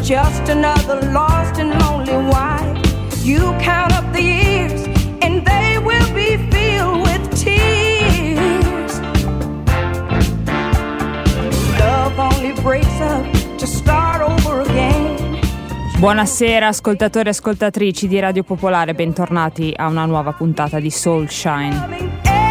just another lost and lonely wife. You count up the years and they will be filled with tears. Love only breaks up to start over again. Buonasera ascoltatori e ascoltatrici di Radio Popolare, bentornati a una nuova puntata di Soulshine.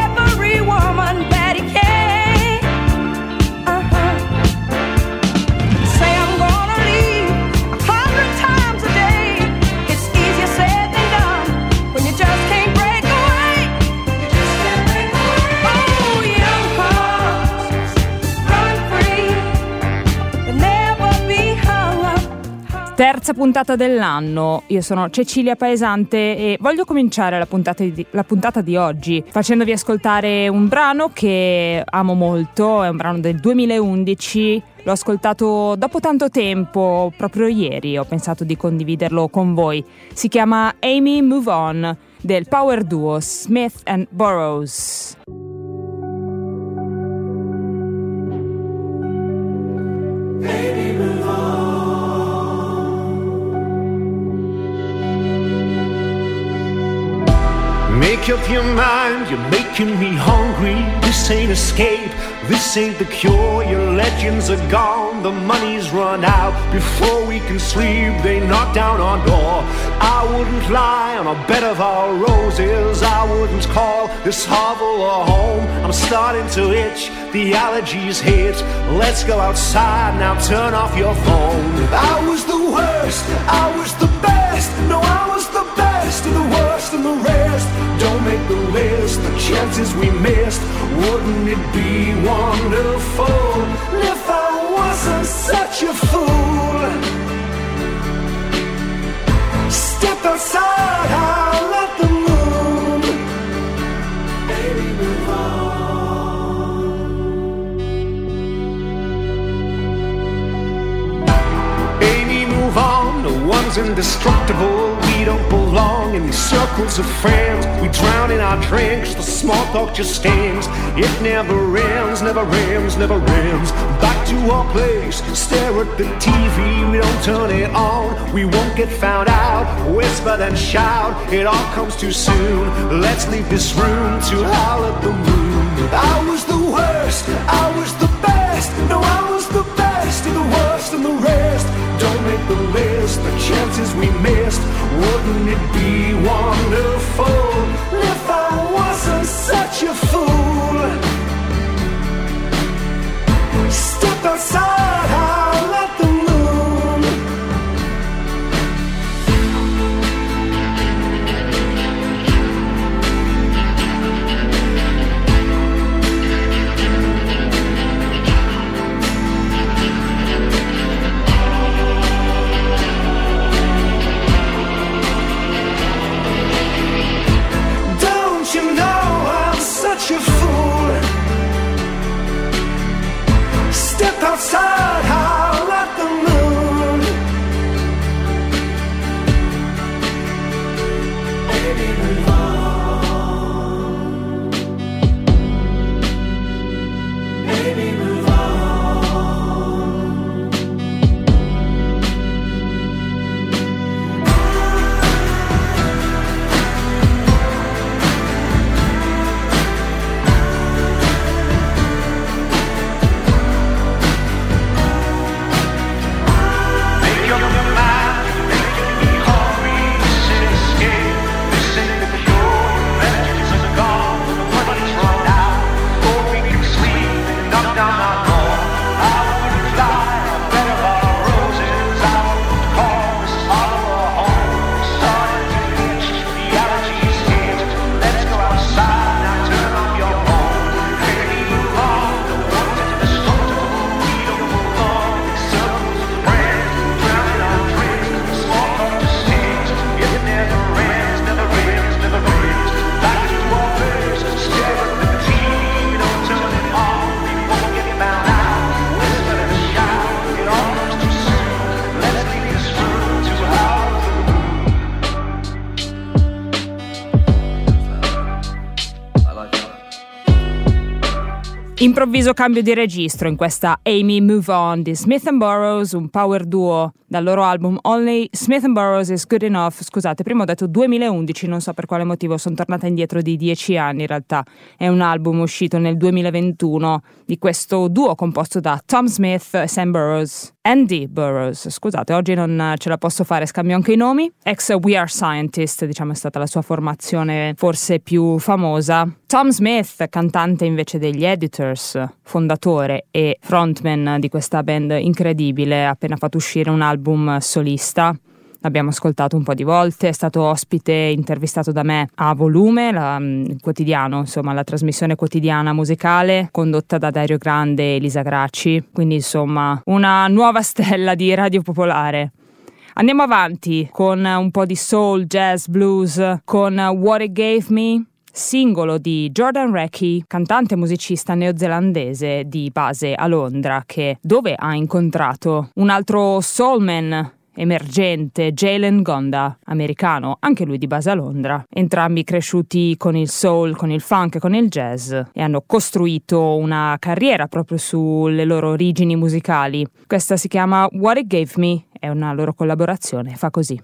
Terza puntata dell'anno, io sono Cecilia Paesante e voglio cominciare la puntata di oggi facendovi ascoltare un brano che amo molto, è un brano del 2011, l'ho ascoltato dopo tanto tempo, proprio ieri ho pensato di condividerlo con voi, si chiama Amy Move On del power duo Smith and Burroughs. Amy, move on. Make up your mind, you're making me hungry. This ain't escape, this ain't the cure. Your legends are gone, the money's run out. Before we can sleep, they knock down our door. I wouldn't lie on a bed of our roses. I wouldn't call this hovel a home. I'm starting to itch, the allergies hit. Let's go outside, now turn off your phone. I was the worst, I was the best. No, I was the best and the worst and the rest. Don't make the list, the chances we missed. Wouldn't it be wonderful if I wasn't such a fool? Step outside, I'll let the moon. Baby, move on. Amy, move on. No one's indestructible. We don't belong in these circles of friends. We drown in our drinks, the small talk just stains. It never ends, never ends, never ends. Back to our place, stare at the TV. We don't turn it on, we won't get found out. Whisper then shout, it all comes too soon. Let's leave this room to howl at the moon. I was the worst, I was the best. No, I was the best and the worst and the rest. Don't make the list, the chances we missed. Wouldn't it be wonderful if I wasn't such a fool? Step outside, I'll let the moon. Improvviso cambio di registro in questa Amy Move On di Smith & Burroughs, un power duo dal loro album Only Smith & Burroughs is Good Enough. Scusate, prima ho detto 2011, non so per quale motivo, sono tornata indietro di 10 anni in realtà. È un album uscito nel 2021 di questo duo composto da Tom Smith e Sam Burroughs. Andy Burroughs, scusate, oggi non ce la posso fare, scambio anche i nomi. Ex We Are Scientist, diciamo, è stata la sua formazione forse più famosa. Tom Smith, cantante invece degli Editors, fondatore e frontman di questa band incredibile, ha appena fatto uscire un album solista. L'abbiamo ascoltato un po' di volte, è stato ospite intervistato da me a Volume, il quotidiano, insomma la trasmissione quotidiana musicale condotta da Dario Grande e Elisa Gracci, quindi insomma una nuova stella di Radio Popolare. Andiamo avanti con un po' di soul, jazz, blues, con What It Gave Me, singolo di Jordan Reckie, cantante e musicista neozelandese di base a Londra, dove ha incontrato un altro soulman emergente, Jalen Gonda, americano, anche lui di base a Londra, entrambi cresciuti con il soul, con il funk e con il jazz, e hanno costruito una carriera proprio sulle loro origini musicali. Questa si chiama What It Gave Me, è una loro collaborazione, fa così.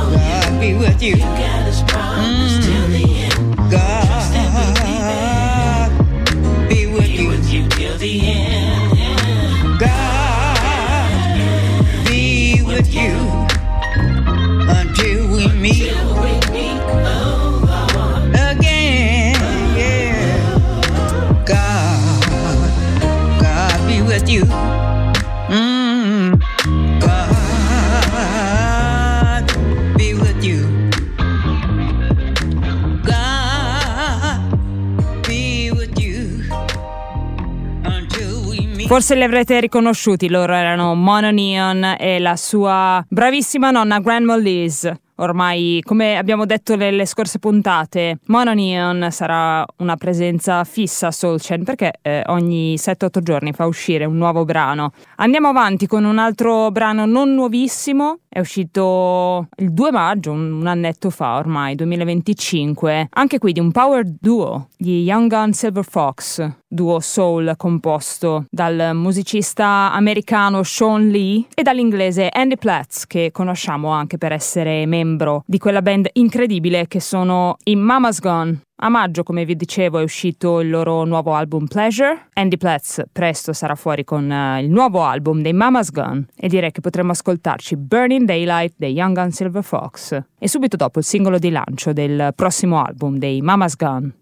You got his promise till the end. God Forse li avrete riconosciuti, loro erano Mono Neon e la sua bravissima nonna Grandma Liz. Ormai, come abbiamo detto nelle scorse puntate, Mono Neon sarà una presenza fissa a Soul Chain perché ogni 7-8 giorni fa uscire un nuovo brano. Andiamo avanti con un altro brano non nuovissimo, è uscito il 2 maggio, un annetto fa ormai, 2025, anche qui di un power duo, gli Young Gun Silver Fox, duo soul composto dal musicista americano Sean Lee e dall'inglese Andy Platz, che conosciamo anche per essere membro di quella band incredibile che sono i Mama's Gone. A maggio, come vi dicevo, è uscito il loro nuovo album Pleasure. Andy Platz presto sarà fuori con il nuovo album dei Mama's Gone e direi che potremo ascoltarci Burning Daylight dei Young Gun Silver Fox e subito dopo il singolo di lancio del prossimo album dei Mama's Gone.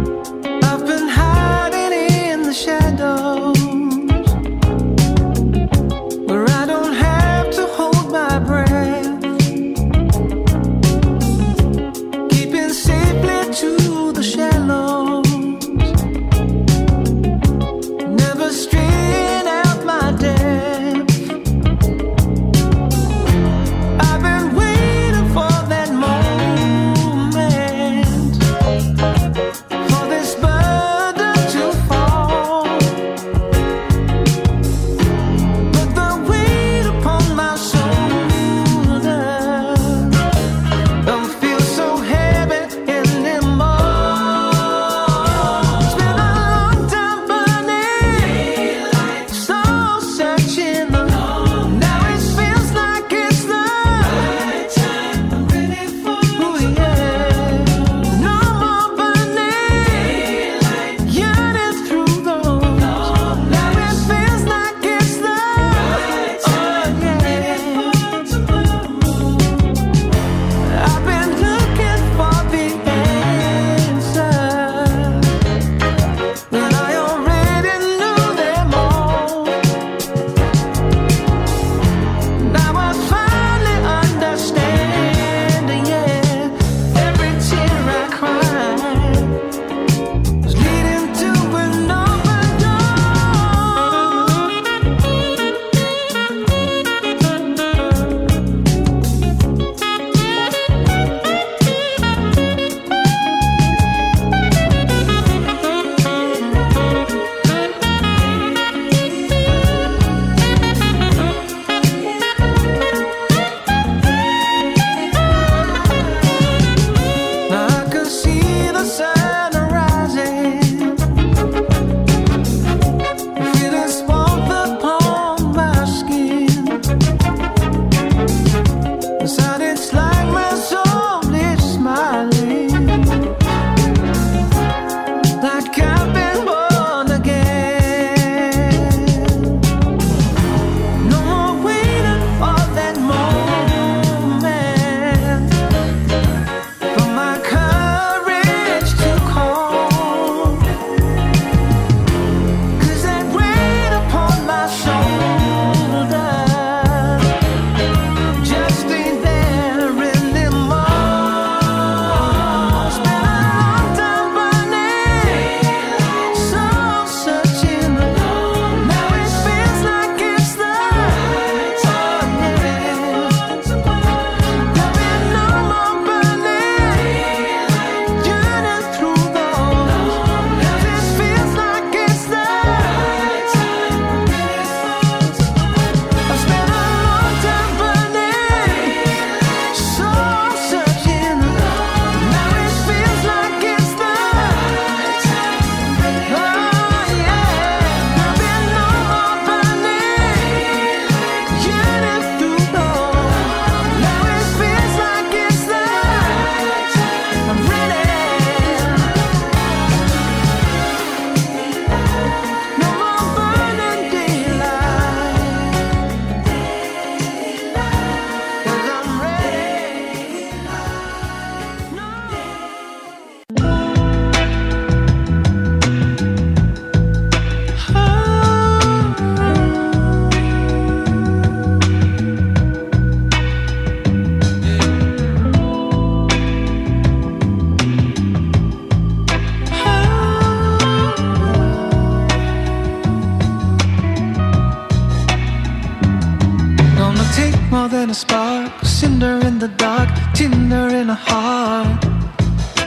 I've been hiding in the shadows.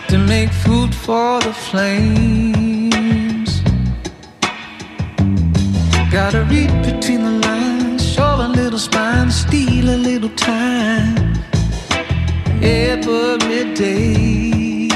to make food for the flames. Gotta read between the lines, show a little spine, steal a little time every day.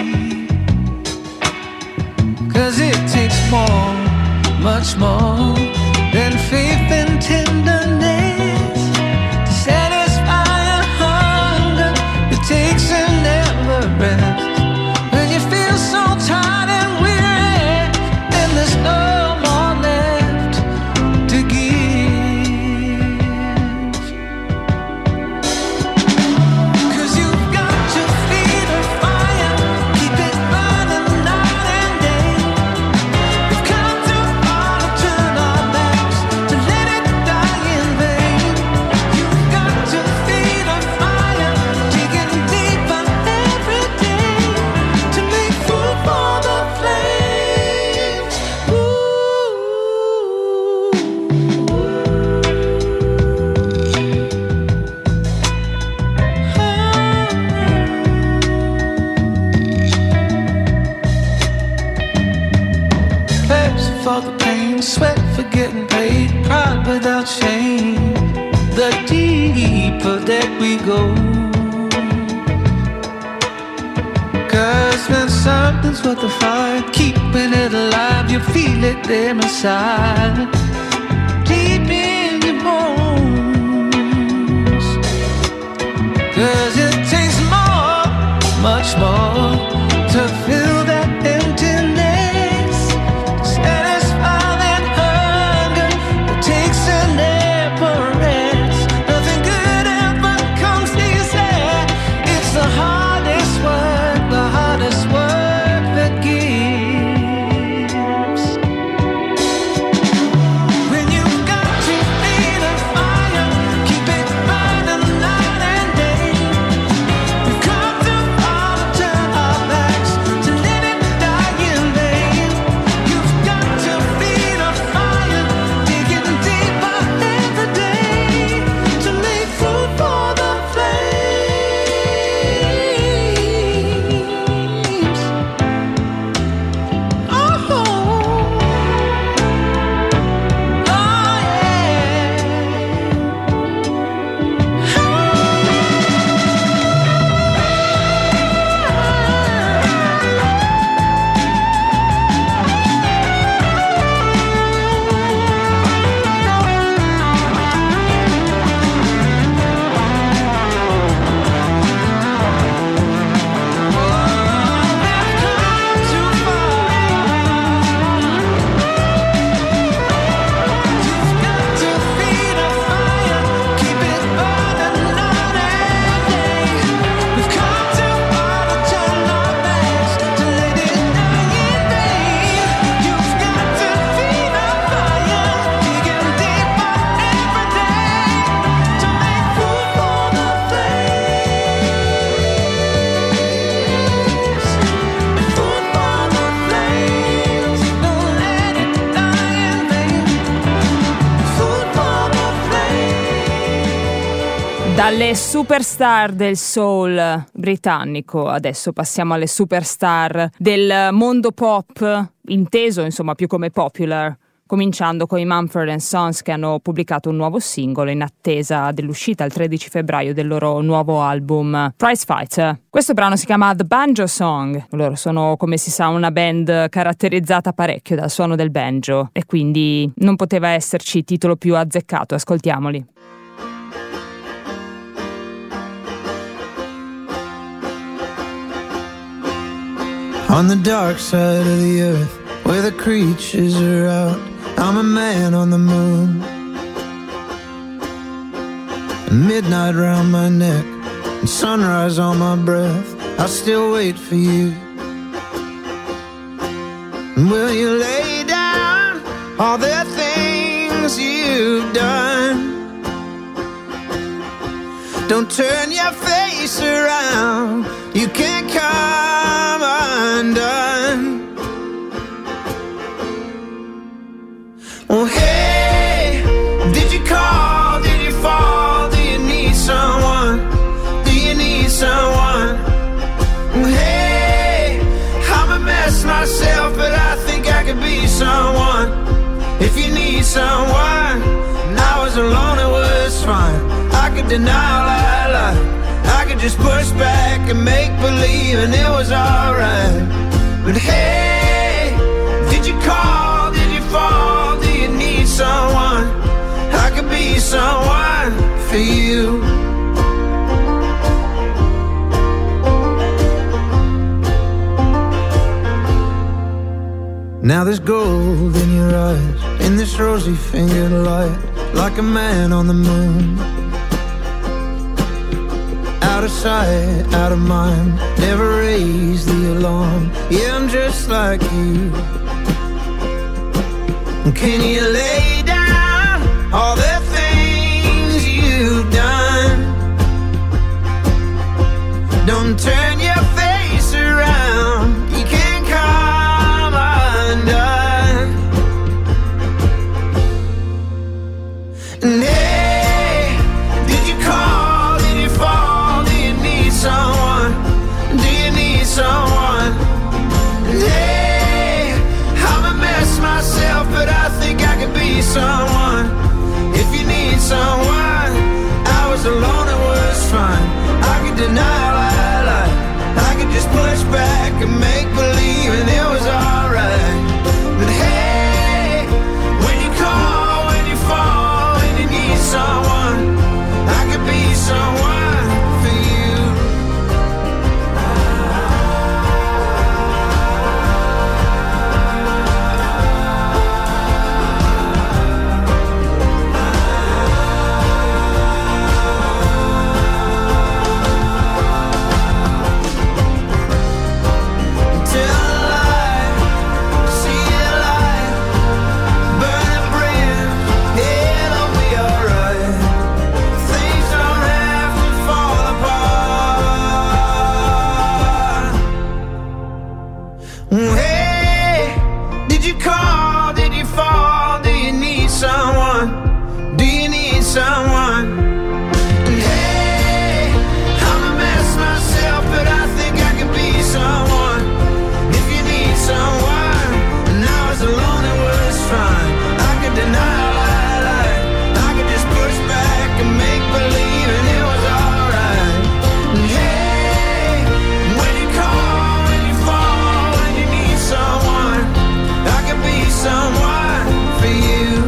'Cause it takes more, much more than faith and tenderness to satisfy a hunger. It takes a never rest. When you feel so tired and weary, then there's no more left to give. 'Cause you've got to feed the fire, keep it burning night and day. We've come too far to turn our backs, to let it die in vain. You've got to feed the fire, digging deeper every day to make food for the flames. Pays for the pain, sweat for getting paid, pride without shame. The deeper that we go, 'cause when something's worth the fight, keeping it alive, you feel it there inside, deep in your bones. 'Cause it takes more, much more, to fill that emptiness, to satisfy that hunger. It takes a never rest. Nothing good ever comes easy. It's the hardest work that gives. When you've got to feed a fire, keep it burning night and day. We've come too far to turn our backs, to let it die in vain. You've got to feed a fire, digging deeper every day to make food for the flames. Oh, oh Dalle superstar del soul britannico adesso passiamo alle superstar del mondo pop, inteso insomma più come popular, cominciando con i Mumford & Sons, che hanno pubblicato un nuovo singolo in attesa dell'uscita il 13 febbraio del loro nuovo album Prize Fighter. Questo brano si chiama The Banjo Song. Loro sono, come si sa, una band caratterizzata parecchio dal suono del banjo e quindi non poteva esserci titolo più azzeccato. Ascoltiamoli. On the dark side of the earth, where the creatures are out, I'm a man on the moon. Midnight round my neck and sunrise on my breath, I'll still wait for you. And will you lay down all the things you've done? Don't turn your face around, you can't come undone. Oh hey, did you call, did you fall, do you need someone, do you need someone? Oh hey, mess myself, but I think I could be someone. If you need someone, and I was alone, it was fine. I could deny all I lied. I could just push back and make believe, and it was alright. But hey, did you call? Did you fall? Do you need someone? I could be someone for you. Now there's gold in your eyes, in this rosy fingered light, like a man on the moon. Out of sight, out of mind, never raise the alarm. Yeah, I'm just like you. Can you lay down all the things you've done? Don't turn your face around, you can't come undone. And hey, did you call, did you fall, do you need someone, do you need someone? And hey, I'm a mess myself, but I think I could be someone. If you need someone, I was alone, it was fine. I could deny all I lied, I could just push back and make believe, and it was alright. But hey, when you call, when you fall, when you need someone, I could be someone for you. Hey, did you call, did you fall, do you need someone, do you need someone? And hey, I'm a mess myself, but I think I could be someone. If you need someone, and I was alone, it was fine. I could deny all I lied, I could just push back and make believe, and it was alright. And hey, when you call, when you fall, when you need someone, I could be someone for you.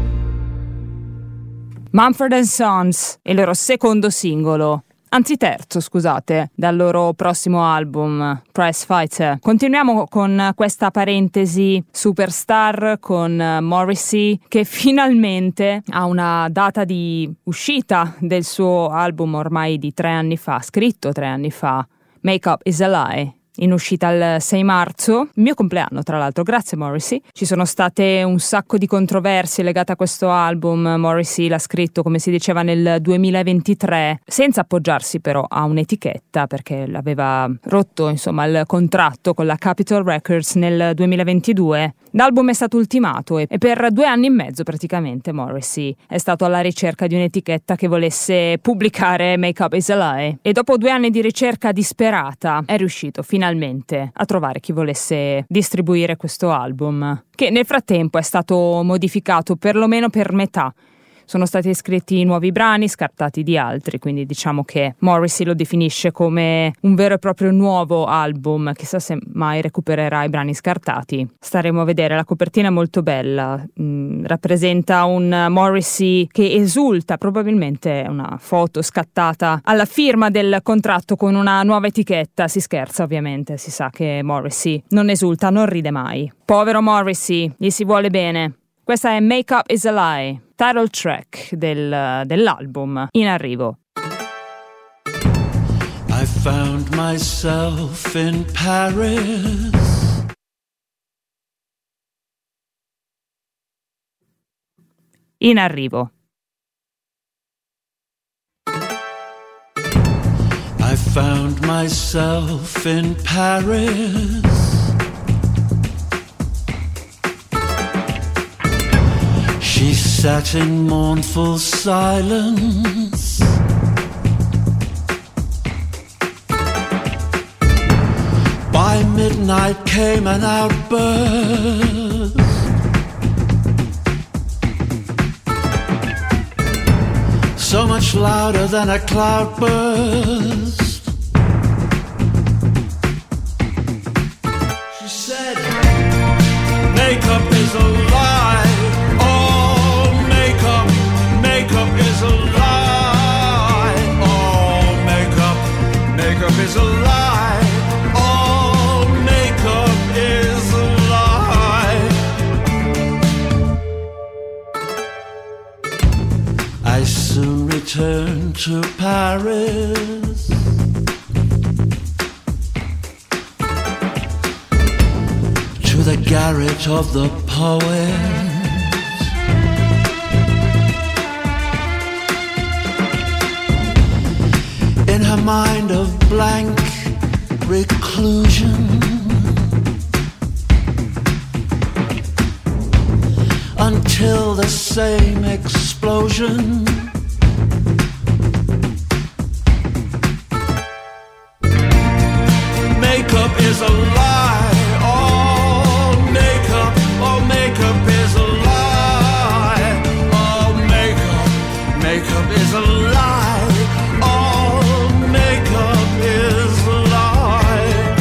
Mumford & Sons, il loro secondo singolo, anzi terzo, scusate, dal loro prossimo album, Prize Fighter. Continuiamo con questa parentesi superstar con Morrissey, che finalmente ha una data di uscita del suo album ormai di 3 anni fa, scritto 3 anni fa, Make Up Is a Lie, in uscita il 6 marzo, il mio compleanno tra l'altro. Grazie Morrissey. Ci sono state un sacco di controversie legate a questo album. Morrissey l'ha scritto, come si diceva, nel 2023, senza appoggiarsi però a un'etichetta, perché l'aveva rotto insomma il contratto con la Capitol Records nel 2022. L'album è stato ultimato e per 2 anni e mezzo praticamente Morrissey è stato alla ricerca di un'etichetta che volesse pubblicare Make Up Is a Lie, e dopo 2 anni di ricerca disperata è riuscito finalmente a trovare chi volesse distribuire questo album, che nel frattempo è stato modificato perlomeno per metà. Sono stati scritti nuovi brani, scartati di altri, quindi diciamo che Morrissey lo definisce come un vero e proprio nuovo album. Chissà se mai recupererà i brani scartati. Staremo a vedere. La copertina è molto bella, rappresenta un Morrissey che esulta, probabilmente è una foto scattata alla firma del contratto con una nuova etichetta. Si scherza ovviamente, si sa che Morrissey non esulta, non ride mai. Povero Morrissey, gli si vuole bene. Questa è Make Up Is a Lie, title track dell'album in arrivo. I found myself in Paris. In arrivo. I found myself in Paris. She sat in mournful silence. By midnight came an outburst. So much louder than a cloudburst. She said, makeup is a lie. Oh, makeup is a lie. Oh, makeup is a lie. Oh, makeup is a lie. I soon returned to Paris. To the garret of the poets. In her mind of blank reclusion, until the same explosion. Makeup is a lie. Oh, makeup is a lie. Oh, makeup is a lie. Oh, makeup is a lie.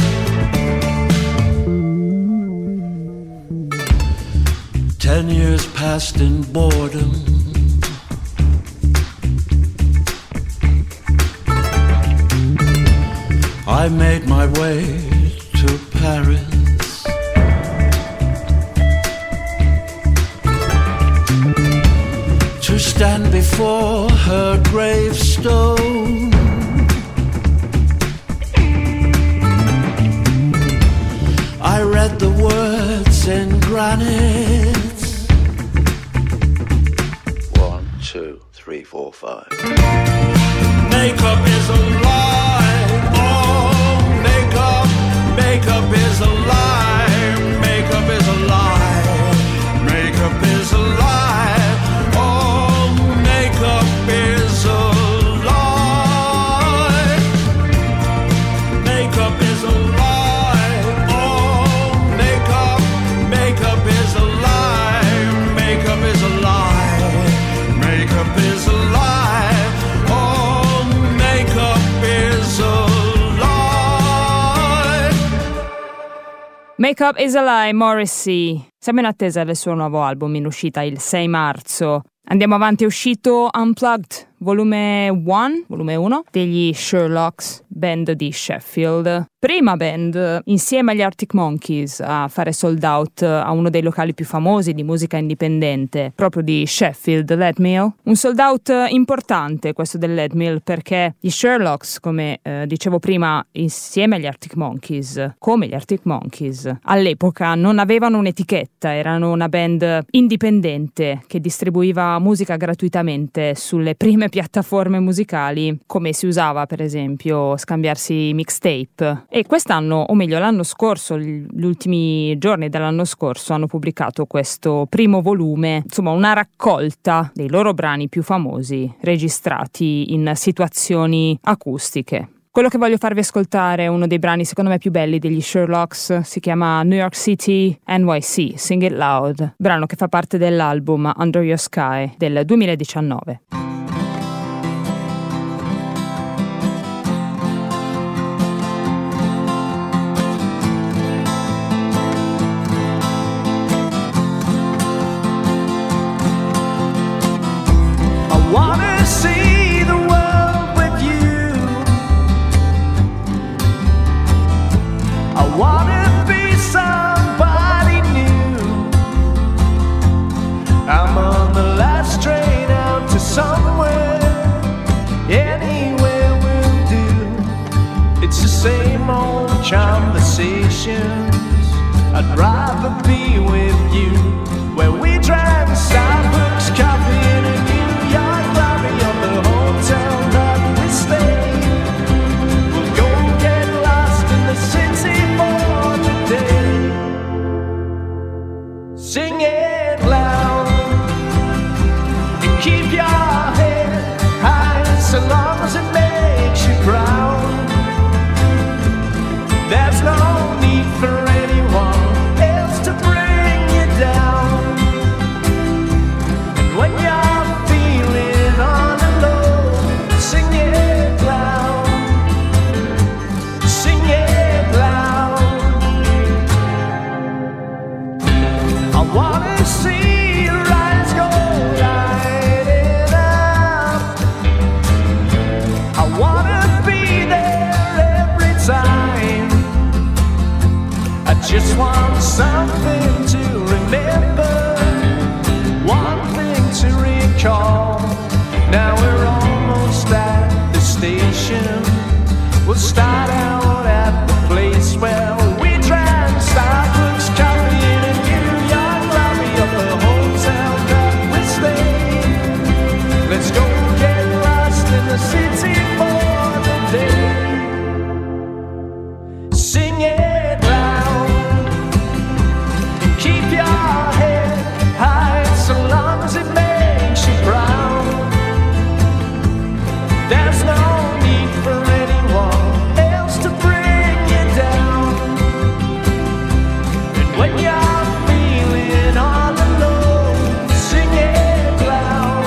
10 years passed in boredom. I made my way to Paris. To stand before her gravestone. I read the words in granite. 1, 2, 3, 4, 5. Makeup is a lie. Oh, makeup is a lie. Makeup is a lie. Makeup is a lie. Oh, makeup is a lie. Makeup is a lie. Oh, makeup is a lie. Makeup is a lie. Makeup is a lie. Oh, makeup is a lie. Makeup is a Lie, Morrissey. Siamo in attesa del suo nuovo album in uscita il 6 marzo. Andiamo avanti, è uscito Unplugged, volume 1 degli Sherlocks, band di Sheffield. Prima band insieme agli Arctic Monkeys a fare sold out a uno dei locali più famosi di musica indipendente, proprio di Sheffield, Leadmill. Un sold out importante questo del Leadmill perché gli Sherlocks, come dicevo prima, insieme agli Arctic Monkeys, come gli Arctic Monkeys, all'epoca non avevano un'etichetta, erano una band indipendente che distribuiva musica gratuitamente sulle prime piattaforme musicali, come si usava per esempio scambiarsi mixtape. E quest'anno, o meglio l'anno scorso, gli ultimi giorni dell'anno scorso, hanno pubblicato questo primo volume, insomma una raccolta dei loro brani più famosi registrati in situazioni acustiche. Quello che voglio farvi ascoltare è uno dei brani secondo me più belli degli Sherlocks, si chiama New York City NYC, Sing It Loud, brano che fa parte dell'album Under Your Sky del 2019. Wanna see the world with you. I wanna be somebody new. I'm on the last train out to somewhere. Anywhere will do. It's the same old conversations. I'd rather be with you. Where we drive in Starbucks coffee in a New York lobby of the hotel that we stay. We'll go get lost in the city for today. Sing it loud and keep your head high so long as it makes you proud. There's no just want something to remember, one thing to recall. Now we're almost at the station. We'll start out at the place where we drank Starbucks coffee in a New York lobby of the hotel that we stayed. Let's go get lost in the city for the day. Sing it loud, keep your head high so long as it makes you proud. There's no need for anyone else to bring you down. And when you're feeling all alone, sing it loud,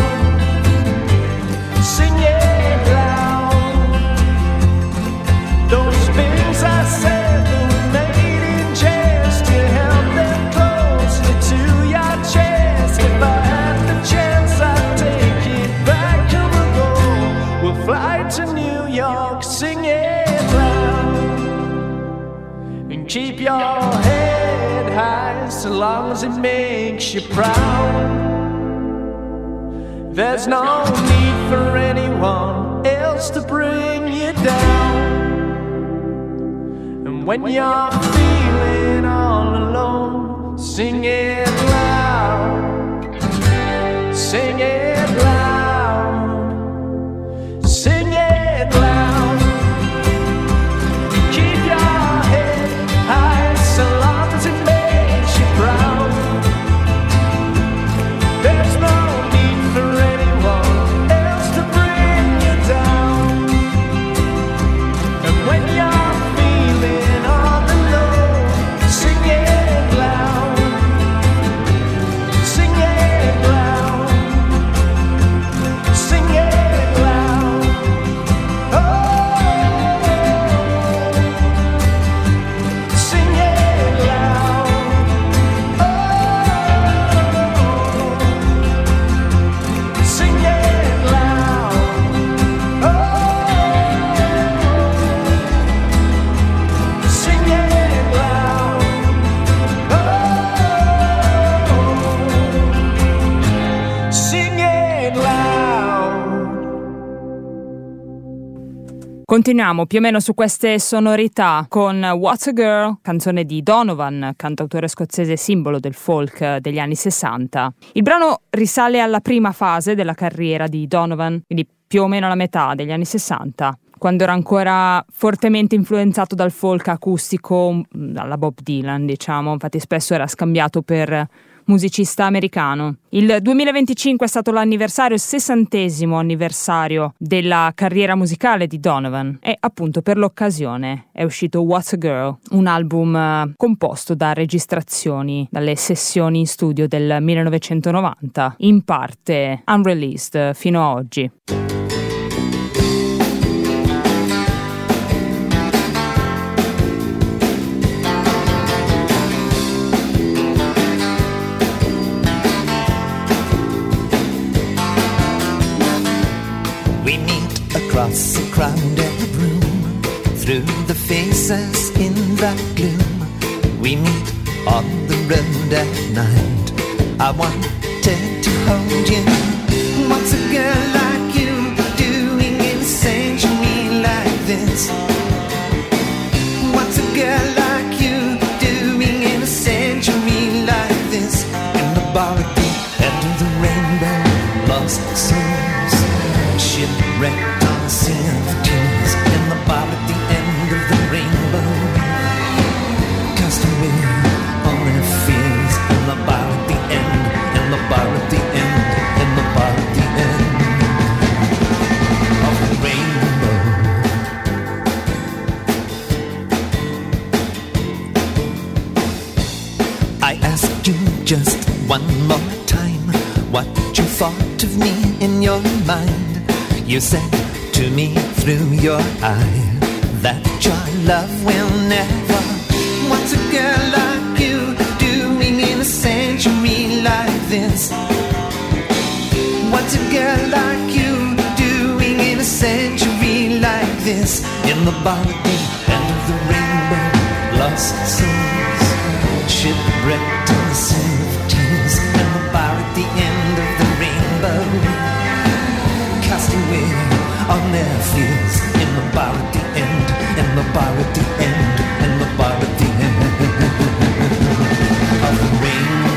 sing it loud. Those things I said that were made in jest, you held them closely to your chest. If I had the chance, I'd take it back. Come and go, we'll fly to New York. Sing it loud and keep your head high so long as it makes you proud. There's no need for anyone else to bring you down. And when you're feeling all alone, sing it loud, sing it loud, sing it loud. Keep your head high so long as it makes you proud. There's no need for anyone else to bring you down. And when you're feeling all alone, sing it loud, sing it loud, sing it loud. Oh, sing it loud. Oh, sing it loud. Oh, sing it loud. Oh, sing it loud. Continuiamo più o meno su queste sonorità con What's a Girl, canzone di Donovan, cantautore scozzese simbolo del folk degli anni 60. Il brano risale alla prima fase della carriera di Donovan, quindi più o meno alla metà degli anni 60, quando era ancora fortemente influenzato dal folk acustico, dalla Bob Dylan, diciamo. Infatti spesso era scambiato per musicista americano. Il 2025 è stato l'anniversario, il 60° anniversario della carriera musicale di Donovan e appunto per l'occasione è uscito What's a Girl, un album composto da registrazioni dalle sessioni in studio del 1990, in parte unreleased fino ad oggi. We meet across a crowded room, through the faces in the gloom. We meet on the road at night. I wanted to hold you. What's a girl like you doing in a century like this? What's a girl like you doing in a century like this? In the bar at the end of the rainbow, lost souls, shipwrecked on a sea of tears. In the bar at the end of the rainbow, cast away all their fears. In the bar at the end, in the bar at the end, in the bar at the end of the rainbow. I asked you just one more time what you thought of me in your mind. You said to me through your eye that your love will never. What's a girl like you doing in a century like this? What's a girl like you doing in a century like this? In the bar at the end of the rainbow, lost souls, shipwrecked in the '70s, and the bar at the end of the rainbow, casting away on their fears. In the bar at the end, in the bar at the end, in the bar at the end of the rainbow.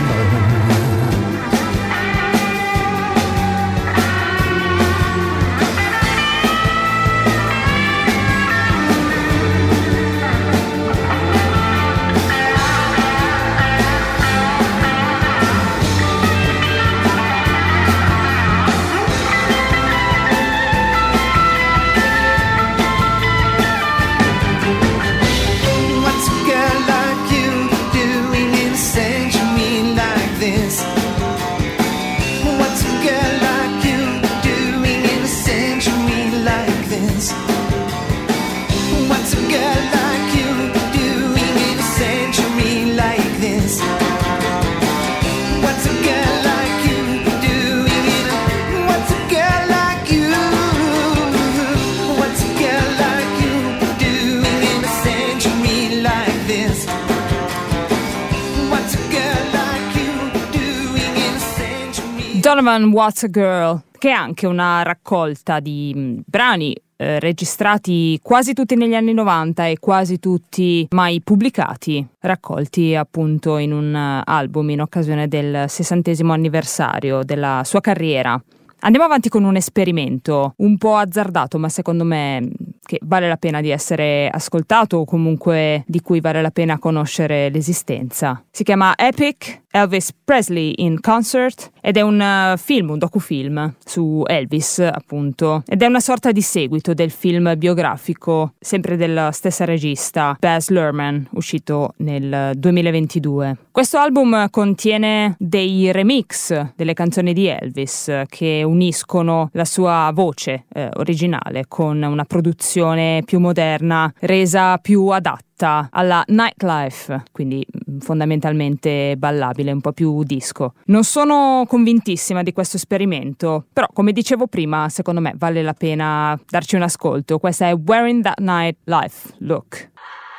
Donovan What's a Girl, che è anche una raccolta di brani registrati quasi tutti negli anni 90 e quasi tutti mai pubblicati, raccolti appunto in un album in occasione del 60° anniversario della sua carriera. Andiamo avanti con un esperimento un po' azzardato, ma secondo me che vale la pena di essere ascoltato, o comunque di cui vale la pena conoscere l'esistenza. Si chiama Epic Elvis Presley in Concert ed è un film, un docufilm su Elvis appunto, ed è una sorta di seguito del film biografico sempre della stessa regista Baz Luhrmann, uscito nel 2022. Questo album contiene dei remix delle canzoni di Elvis che uniscono la sua voce originale con una produzione più moderna, resa più adatta alla nightlife, quindi fondamentalmente ballabile, un po' più disco. Non sono convintissima di questo esperimento, però come dicevo prima, secondo me vale la pena darci un ascolto. Questa è Wearing That Nightlife Look.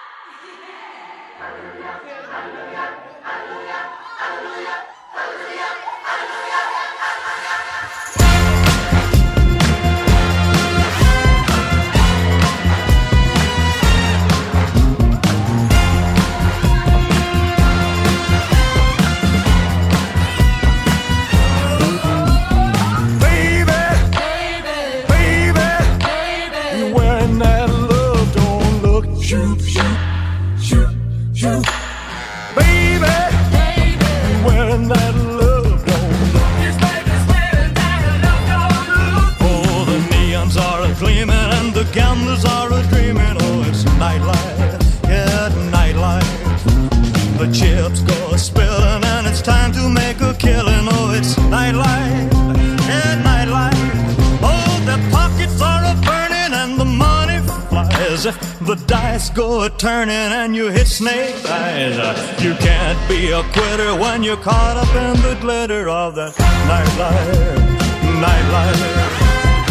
Gamblers are a dreaming, oh, it's nightlife, yeah, nightlife. The chips go spilling and it's time to make a killing, oh, it's nightlife, yeah, nightlife. Oh, the pockets are a burning and the money flies. The dice go a turning and you hit snake eyes. You can't be a quitter when you're caught up in the glitter of that nightlife, nightlife.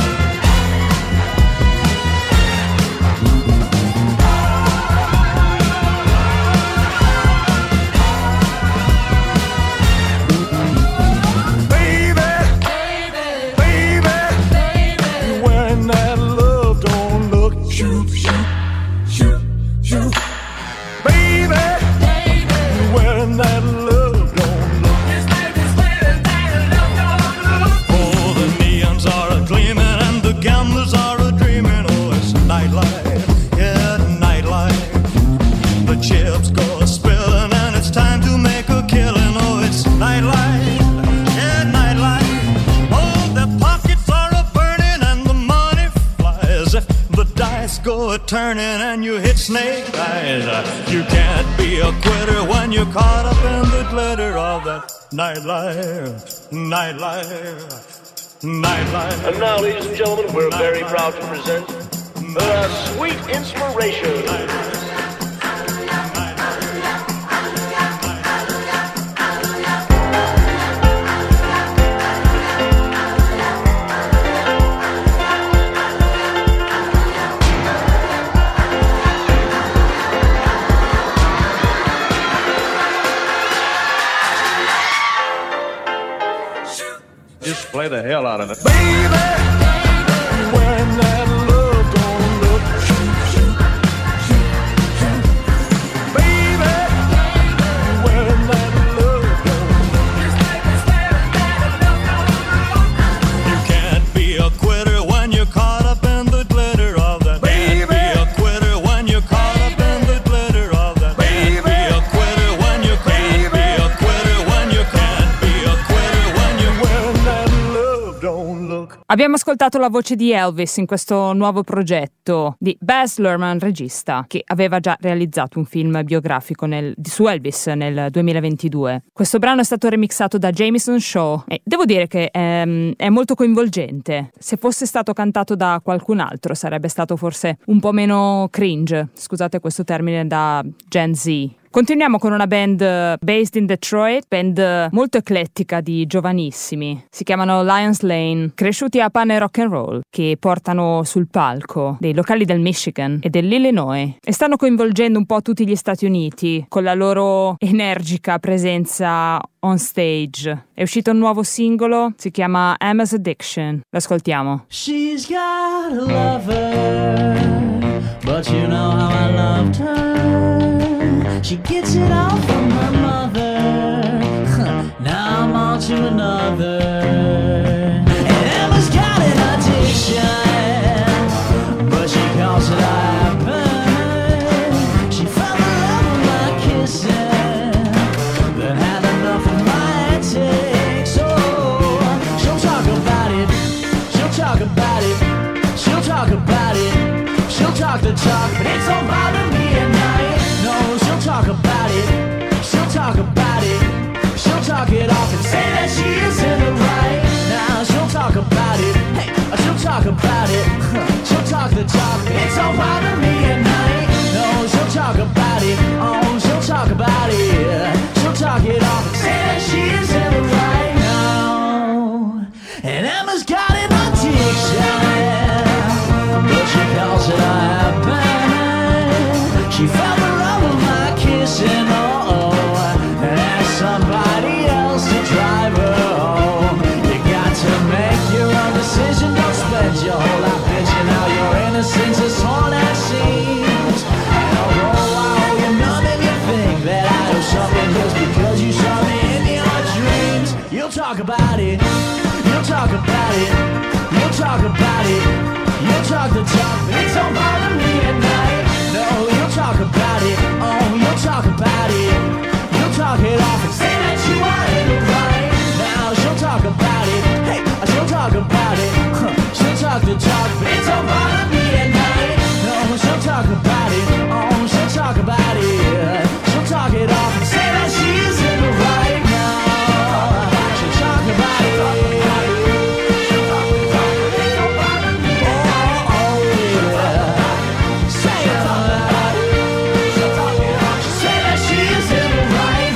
Turning and you hit snake eyes. You can't be a quitter when you're caught up in the glitter of that nightlife, nightlife, nightlife. And now, ladies and gentlemen, we're very proud to present Sweet Inspiration. Play the hell out of it. Baby, when that love don't look. Baby, when that love don't look. You can't be a quitter when you're caught up in the glitter of that. Baby. Can't be a quitter when you're caught up in the glitter of that. Can't be a quitter when you can't be a quitter when you can't be a quitter when you when that love don't look. Abbiamo ascoltato la voce di Elvis in questo nuovo progetto di Baz Luhrmann, regista, che aveva già realizzato un film biografico su Elvis nel 2022. Questo brano è stato remixato da Jameson Shaw e devo dire che è molto coinvolgente. Se fosse stato cantato da qualcun altro sarebbe stato forse un po' meno cringe, scusate questo termine da Gen Z. Continuiamo con una band based in Detroit, band molto eclettica di giovanissimi. Si chiamano Lions Lane, cresciuti a pane rock and roll, che portano sul palco dei locali del Michigan e dell'Illinois e stanno coinvolgendo un po' tutti gli Stati Uniti con la loro energica presenza on stage. È uscito un nuovo singolo, si chiama Emma's Addiction. Lo ascoltiamo. She's got a lover, but you know how I loved her. She gets it all from her mother. Now I'm on to another. And Emma's got an addiction, but she calls it happen. She fell in love with my kissing, then had enough of my antics. Oh, she'll talk about it. She'll talk about it. She'll talk about it. She'll talk the talk, but it don't bother me at night. No, she'll talk about it. She'll talk about it. She'll talk it off and say that she is in the right. Now she'll talk about it. Hey, she'll talk about it. She'll talk the talk, but it don't bother me at night. No, she'll talk about it. Oh, she'll talk about it. She'll talk it off and say that she is in the right now. And Emma's got an addiction, but she calls it a habit. She fell in love with my kissing, and asked somebody else to drive her home. You got to make your own decision. Don't spend your whole life bitching how your innocence is torn at seams. And although I owe you nothing, you think that I owe something just because you saw me in your dreams. You'll talk about it. You'll talk about it. You'll talk about it. You'll talk the talk, but it don't bother me at night. No, you'll talk about it. Oh, you'll talk about it. You'll talk it off and say that you are in the right. Now she'll talk about it. Hey, she'll talk about it. She'll talk the talk, but it don't bother me at night. No, she'll talk about it. Oh, she'll talk about it. She'll talk it off and say that she is in the right now. She'll talk about it. She'll talk about it. It don't bother me at night. Oh, yeah. Say it about it. She'll talk it off. She'll say that she is in the right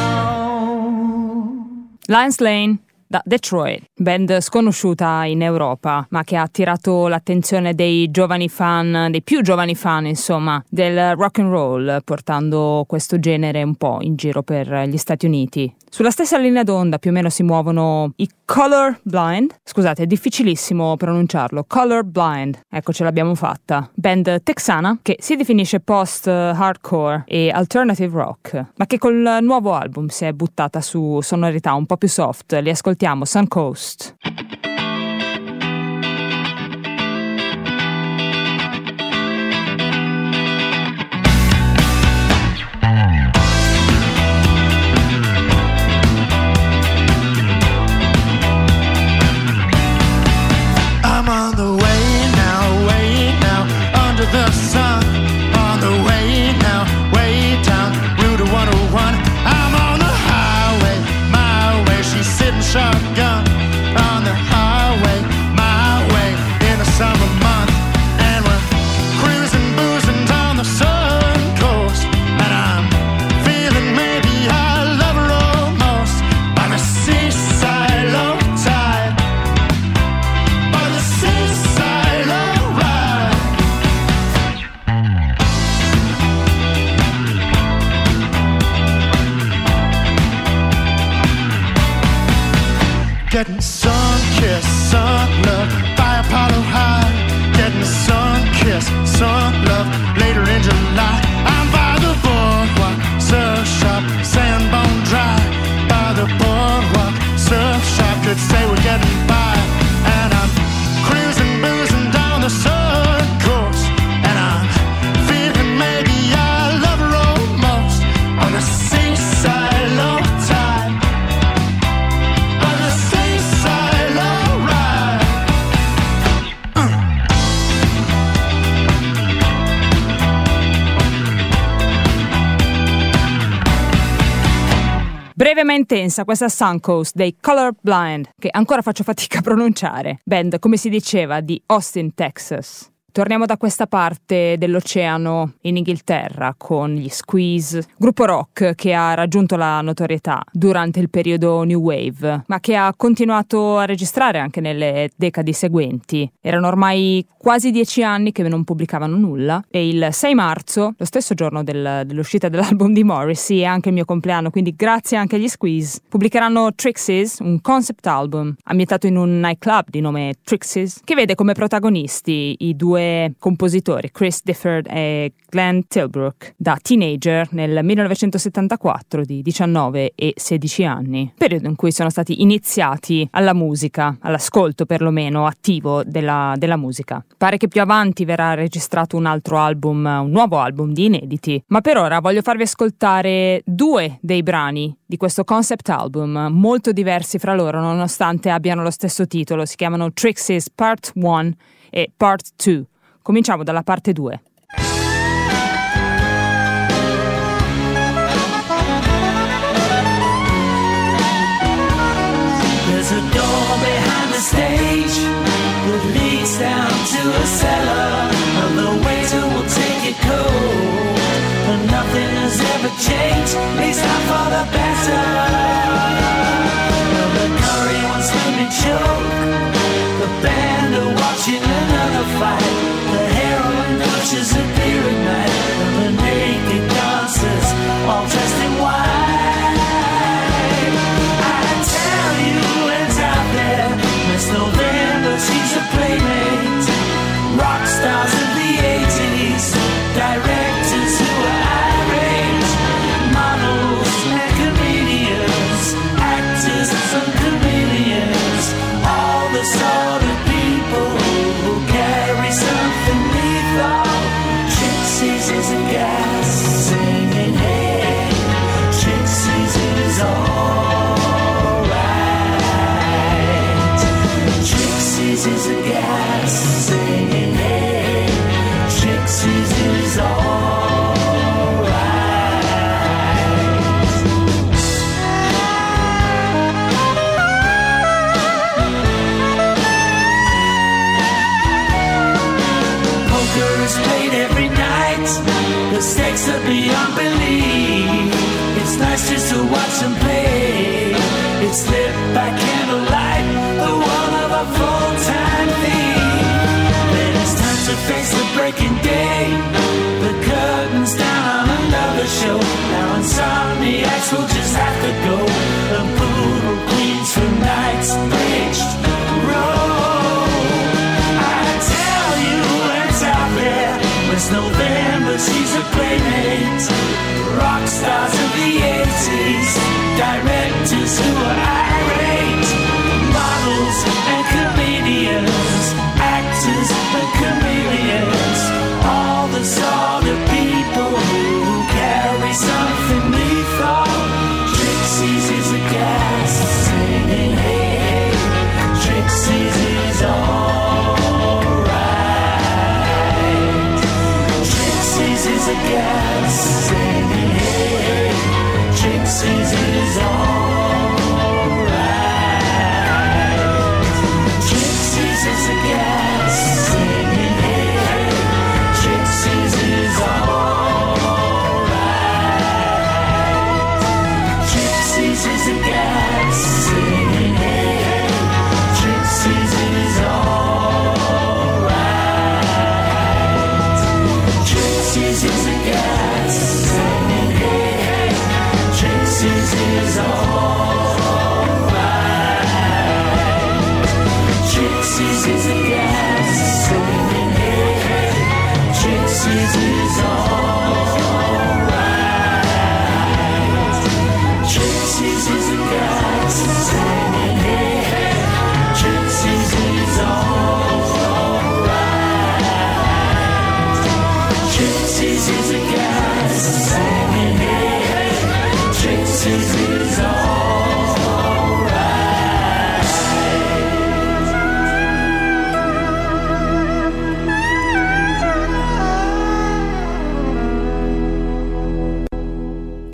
now. Lions Lane da Detroit, band sconosciuta in Europa, ma che ha attirato l'attenzione dei giovani fan, dei più giovani fan, insomma, del rock and roll, portando questo genere un po' in giro per gli Stati Uniti. Sulla stessa linea d'onda più o meno si muovono i Color Blind, scusate, è difficilissimo pronunciarlo, Color Blind, ecco ce l'abbiamo fatta, band texana che si definisce post-hardcore e alternative rock, ma che col nuovo album si è buttata su sonorità un po' più soft. Li ascoltiamo, Suncoast. I'm on the way now, under the sun. On the way now, way down, Route 101. I'm on the highway, my way. She's sitting shotgun on the highway, my way. In the summer month, and we're cruising, boozing down the sun coast. And I'm feeling maybe I love her almost. By the seaside, low tide. By the seaside, low ride. Getting sun up, sand bone dry by the boardwalk. Surf shop could say we're getting by, and I'm cruising, boozing down the Sun Coast, and I'm feeling maybe I love her almost on the seaside low tide, on the seaside low ride. Breve ma intensa questa Suncoast dei Colorblind, che ancora faccio fatica a pronunciare, band come si diceva di Austin, Texas. Torniamo da questa parte dell'oceano in Inghilterra con gli Squeeze, gruppo rock che ha raggiunto la notorietà durante il periodo New Wave, ma che ha continuato a registrare anche nelle decadi seguenti. Erano ormai quasi 10 anni che non pubblicavano nulla e il 6 marzo, lo stesso giorno dell'uscita dell'album di Morrissey, è anche il mio compleanno, quindi grazie anche agli Squeeze, pubblicheranno Trixies, un concept album ambientato in un nightclub di nome Trixies, che vede come protagonisti i due compositori Chris Difford e Glenn Tilbrook da teenager nel 1974 di 19 e 16 anni, periodo in cui sono stati iniziati alla musica, all'ascolto perlomeno attivo della musica. Pare che più avanti verrà registrato un altro album, un nuovo album di inediti, ma per ora voglio farvi ascoltare 2 dei brani di questo concept album, molto diversi fra loro nonostante abbiano lo stesso titolo. Si chiamano Trixies Part 1 e Part 2. Cominciamo dalla parte 2. There's a door behind the stage that leads down to a cellar, and the waiter will take it cold, and nothing has ever changed, it's not for the better. Well, the curry wants to choke, the band are watching another fight, the heroin pushes appear at night, and the naked dancers all dressed in white. I tell you it's out there, Miss November, she's a playmate, rock stars of the 80s, directors who are irate, models and comedians, actors and chameleons, all the sort of people who carry something lethal. Trixies is a gas singing, hey, Trixies is alright. Trixies is a gas singing, hey, Trixies is alright. Poker is played every night, the stakes are beyond belief. It's nice just to watch them play. It's lit by candlelight, the one of a full-time thief. Then it's time to face the breaking day, the curtains down on another show. Now insomniacs will just have to go, and poodle queens from nights bridged road. I tell you it's out there, Miss November, she's a playmate, rock stars of the 80s, directors who are irate, models and comedians, actors and chameleons, all the sort of people who carry something lethal. Trixies is a gas singing, hey, Trixies is alright. Trixies is a gas singing, hey, Trixies is alright. Trixies is a gas singing, hey, Trixies is alright. Trixies is a gas singing, hey, Trixies is alright. Trixies is a gas singing, hey, Trixies is alright. Trixies is a gas singing, hey, Trixies is alright.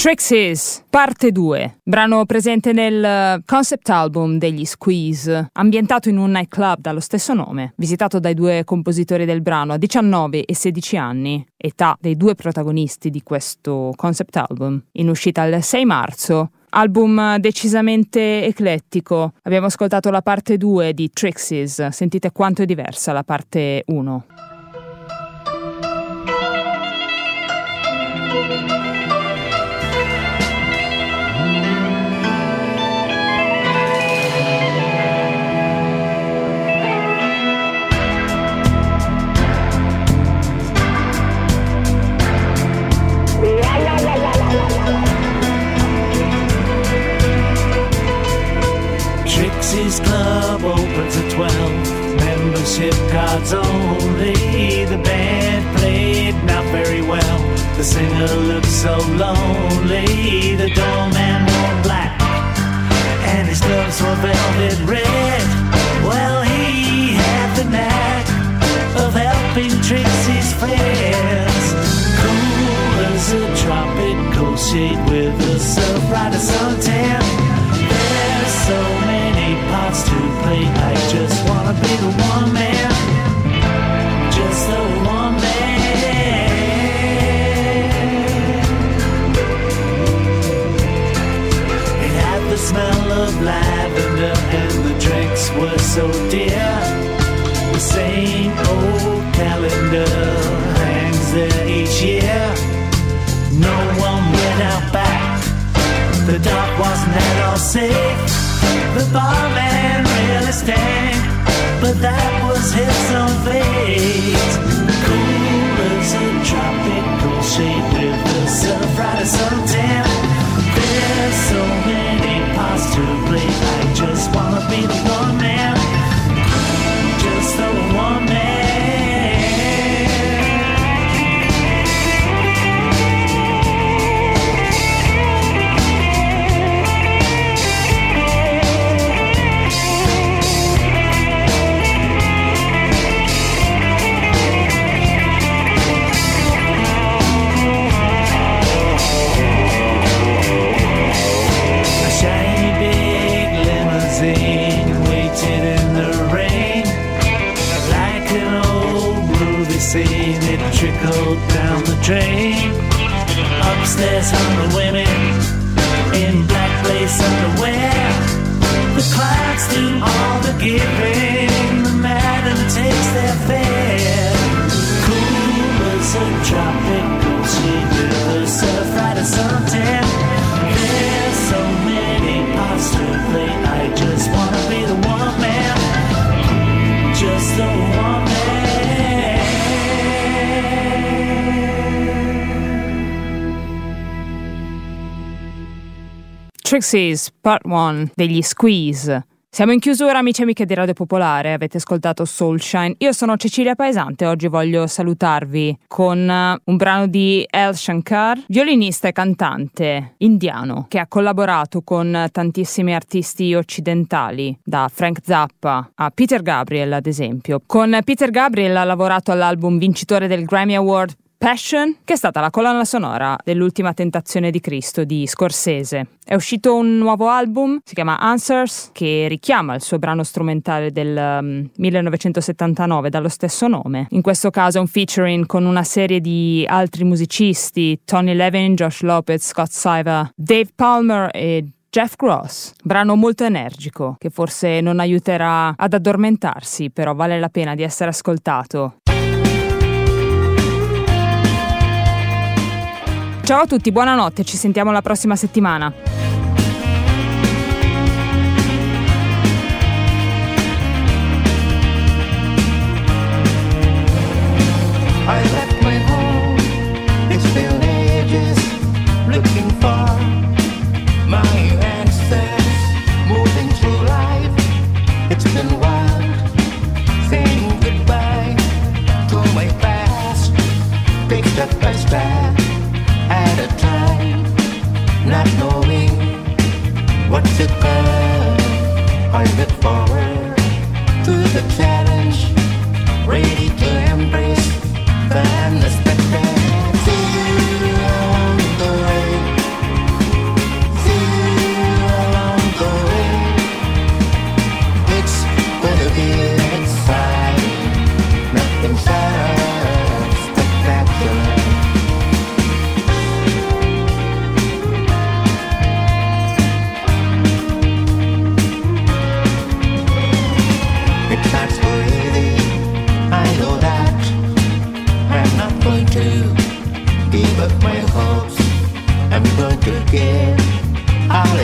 Trixies, parte 2, brano presente nel concept album degli Squeeze, ambientato in un nightclub dallo stesso nome, visitato dai due compositori del brano a 19 e 16 anni, età dei due protagonisti di questo concept album, in uscita il 6 marzo. Album decisamente eclettico. Abbiamo ascoltato la parte 2 di Trixies, sentite quanto è diversa la parte 1. Trixie's Club opens at 12. Membership cards only. The band played not very well. The singer looked so lonely. The doorman wore black and his gloves were velvet red. Well, he had the knack of helping Trixie's friends. Cool as a tropical shade with a surfrider suntan. There's so many parts to play. I just wanna be the one man, just the one man. It had the smell of lavender and the drinks were so dear. The same old calendar hangs there each year. No one went out back. The dock wasn't at all safe. The barman really stank, but that was his own fate. Cool as a tropical shade with the surfrider suntan. There's so many parts to play. I just wanna be the one man, just the one man. Waited in the rain like an old movie scene. It trickled down the drain. Upstairs hung the women in black lace underwear. The clients do all the giving. The madam takes their fare. Cool as a tropical shade with a surfrider suntan. There's so many parts to play. I just wanna be the one man, just the one man. Trixies, Part 1 degli Squeeze. Siamo in chiusura, amici e amiche di Radio Popolare, avete ascoltato Soulshine. Io sono Cecilia Paesante, oggi voglio salutarvi con un brano di Al Shankar, violinista e cantante indiano, che ha collaborato con tantissimi artisti occidentali, da Frank Zappa a Peter Gabriel ad esempio. Con Peter Gabriel ha lavorato all'album vincitore del Grammy Award Passion, che è stata la colonna sonora dell'Ultima Tentazione di Cristo di Scorsese. È uscito un nuovo album, si chiama Answers, che richiama il suo brano strumentale del 1979 dallo stesso nome. In questo caso è un featuring con una serie di altri musicisti, Tony Levin, Josh Lopez, Scott Siver, Dave Palmer e Jeff Gross. Brano molto energico che forse non aiuterà ad addormentarsi, però vale la pena di essere ascoltato. Ciao a tutti, buonanotte, ci sentiamo la prossima settimana. I left my home, it's been ages, looking for my answers, moving through life, it's been wild, saying goodbye to my past, take step by step, at a time, not knowing what to come. I look forward to the challenge, ready to embrace the unexpected. See you on the way, Hollywood.